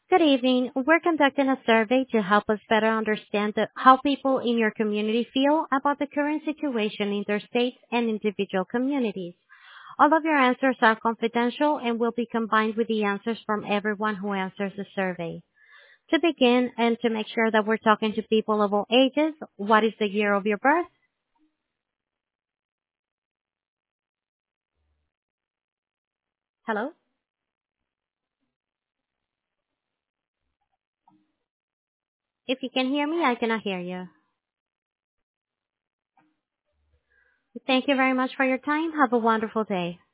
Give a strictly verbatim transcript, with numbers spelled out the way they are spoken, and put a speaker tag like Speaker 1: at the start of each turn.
Speaker 1: Good evening. We're conducting a survey to help us better understand the, how people in your community feel about the current situation in their states and individual communities. All of your answers are confidential and will be combined with the answers from everyone who answers the survey. To begin, and to make sure that we're talking to people of all ages, what is the year of your birth? Hello? If you can hear me, I cannot hear you. Thank you very much for your time. Have a wonderful day.